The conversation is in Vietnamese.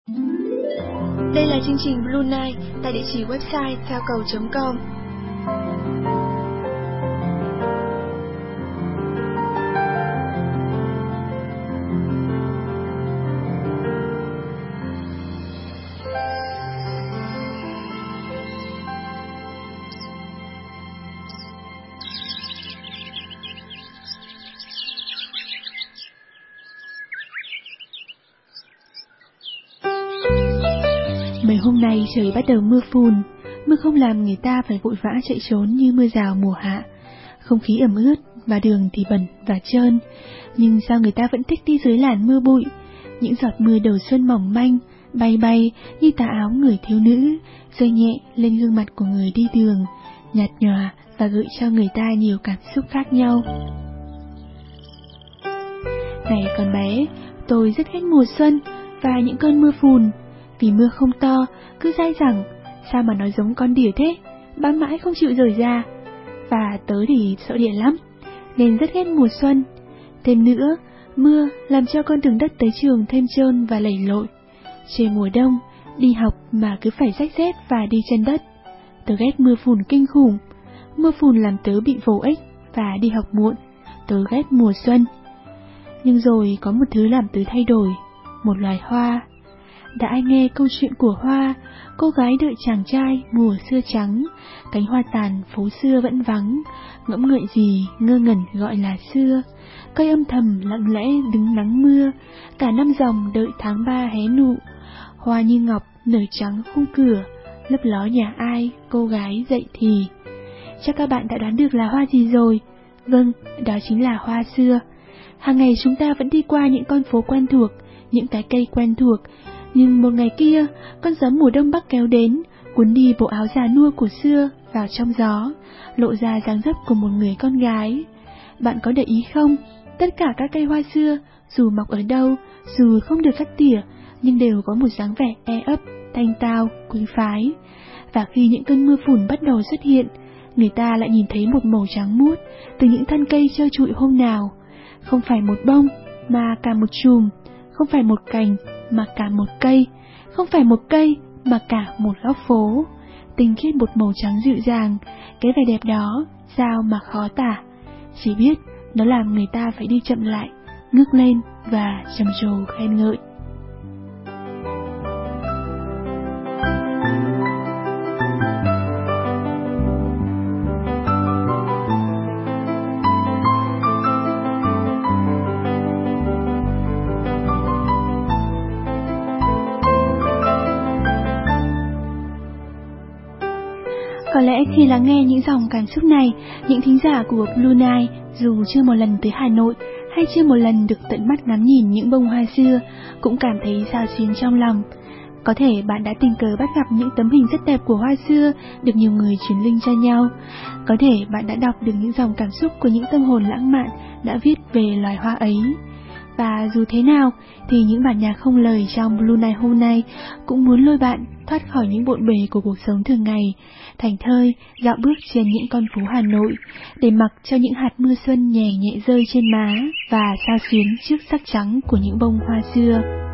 Đây là chương trình Blue Night tại địa chỉ website theoccầu.com. Mấy hôm nay trời bắt đầu mưa phùn, mưa không làm người ta phải vội vã chạy trốn như mưa rào mùa hạ. Không khí ẩm ướt và đường thì bẩn và trơn, nhưng sao người ta vẫn thích đi dưới làn mưa bụi. Những giọt mưa đầu xuân mỏng manh, bay bay như tà áo người thiếu nữ, rơi nhẹ lên gương mặt của người đi đường, nhạt nhòa và gợi cho người ta nhiều cảm xúc khác nhau. Này con bé, tôi rất ghét mùa xuân và những cơn mưa phùn. Vì mưa không to, cứ dai dẳng, sao mà nó giống con đỉa thế, bám mãi không chịu rời ra. Và tớ thì sợ điện lắm, nên rất ghét mùa xuân. Thêm nữa, mưa làm cho con đường đất tới trường thêm trơn và lầy lội. Trời mùa đông, đi học mà cứ phải rách rét và đi trên đất. Tớ ghét mưa phùn kinh khủng. Mưa phùn làm tớ bị vô ích và đi học muộn. Tớ ghét mùa xuân. Nhưng rồi có một thứ làm tớ thay đổi, một loài hoa. Đã ai nghe câu chuyện của hoa, cô gái đợi chàng trai mùa xưa trắng, cánh hoa tàn phố xưa vẫn vắng, ngẫm ngợi gì ngơ ngẩn gọi là xưa, cây âm thầm lặng lẽ đứng nắng mưa, cả năm dòng đợi tháng 3 hé nụ, hoa như ngọc nở trắng khung cửa, lấp ló nhà ai cô gái dậy thì. Chắc các bạn đã đoán được là hoa gì rồi? Vâng, đó chính là hoa xưa. Hàng ngày chúng ta vẫn đi qua những con phố quen thuộc, những cái cây quen thuộc. Nhưng một ngày kia, con gió mùa đông bắc kéo đến, cuốn đi bộ áo già nua của xưa vào trong gió, lộ ra dáng dấp của một người con gái. Bạn có để ý không? Tất cả các cây hoa xưa, dù mọc ở đâu, dù không được cắt tỉa, nhưng đều có một dáng vẻ e ấp, thanh tao, quý phái. Và khi những cơn mưa phùn bắt đầu xuất hiện, người ta lại nhìn thấy một màu trắng muốt từ những thân cây trơ trụi hôm nào. Không phải một bông, mà cả một chùm. Không phải một cành, mà cả một cây. Không phải một cây, mà cả một góc phố. Tinh khiết một màu trắng dịu dàng. Cái vẻ đẹp đó, sao mà khó tả. Chỉ biết nó làm người ta phải đi chậm lại, ngước lên và trầm trồ khen ngợi. Có lẽ khi lắng nghe những dòng cảm xúc này, những thính giả của Blue Night dù chưa một lần tới Hà Nội hay chưa một lần được tận mắt ngắm nhìn những bông hoa xưa cũng cảm thấy xao xuyến trong lòng. Có thể bạn đã tình cờ bắt gặp những tấm hình rất đẹp của hoa xưa được nhiều người truyền link cho nhau. Có thể bạn đã đọc được những dòng cảm xúc của những tâm hồn lãng mạn đã viết về loài hoa ấy. Và dù thế nào thì những bản nhạc không lời trong Blue Night hôm nay cũng muốn lôi bạn thoát khỏi những bộn bề của cuộc sống thường ngày, thảnh thơi dạo bước trên những con phố Hà Nội để mặc cho những hạt mưa xuân nhẹ nhẹ rơi trên má và xao xuyến trước sắc trắng của những bông hoa xưa.